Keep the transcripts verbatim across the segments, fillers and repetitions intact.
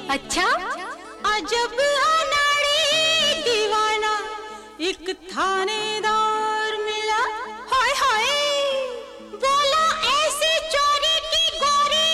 अच्छा अजब अनाड़ी दीवाना एक थानेदार मिला। हाय हाय बोला ऐसे चोरी की गोरी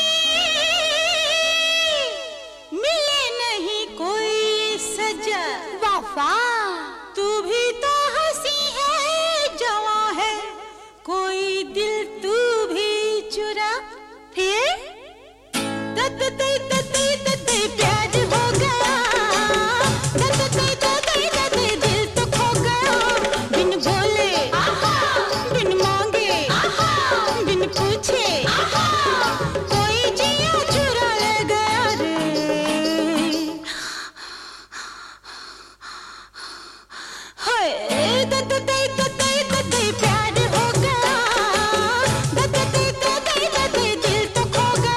मिले नहीं कोई सजा। वाफा तू भी तो हंसी है जवां है कोई दिल तू भी चुरा। फिर तत तत तत प्यार हो गया तत तत तत दिल तो खो गया। बिन बोले बिन मांगे बिन पूछे कोई जिया चुरा ले गया रे। हाय तत तत तत प्यार हो गया तत तत तत दिल तो खो गया।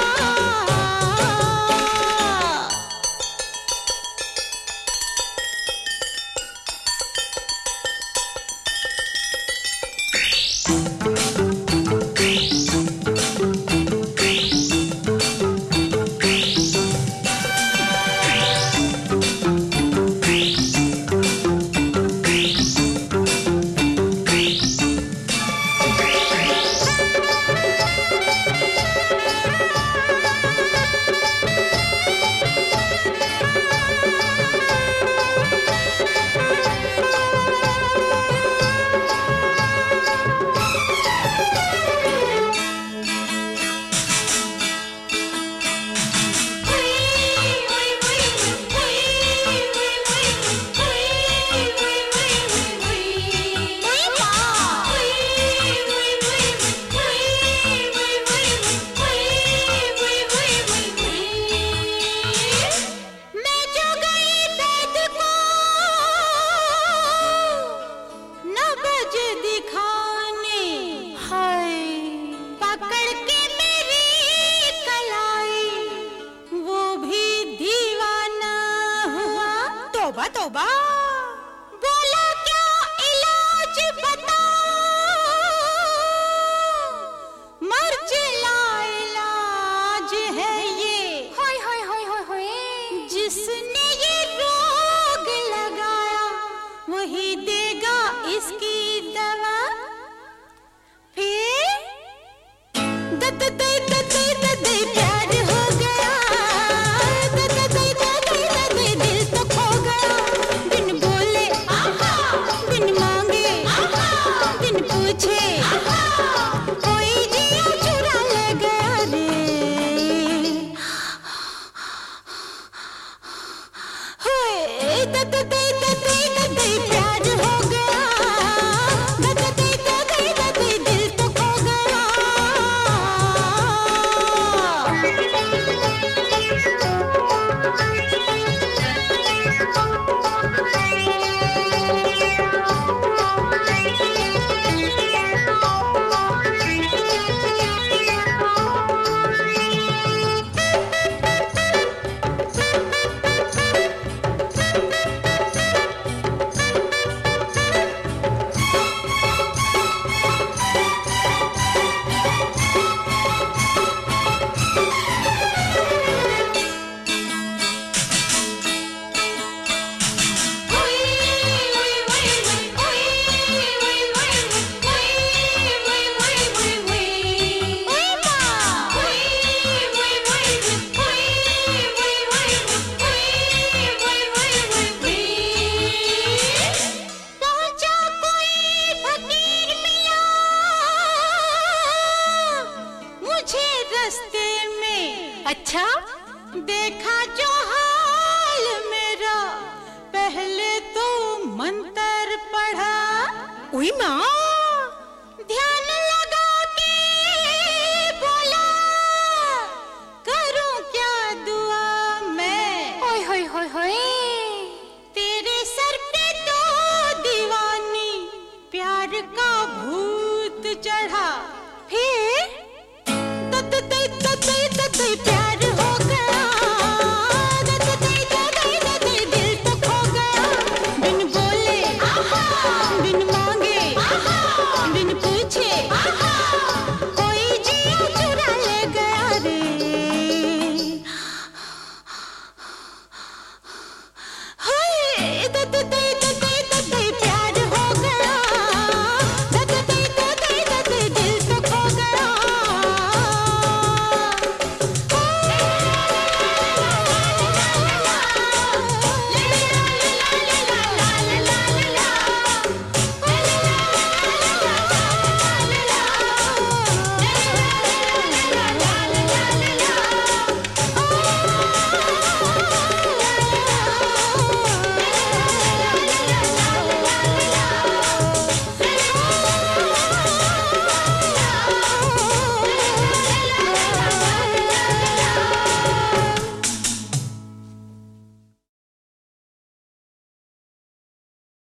तौबा तौबा बोला क्या इलाज बता मर्ज लाइलाज है ये। हाय हाय हाय हाय हाय जिसने ये रोग लगाया वही देगा इसकी दवा। फिर दत दत दत दत प्यार हो गया दत दत दत दिल तो खो गया। बिन बोले बिन मांगे बिन पूछे कोई जिया चुरा ले गया रे। हाय दत दत दत प्यार हो गया दत दत दत दिल तो खो गया। अच्छा देखा जो हाल मेरा पहले तो मंत्र पढ़ा। उई माँ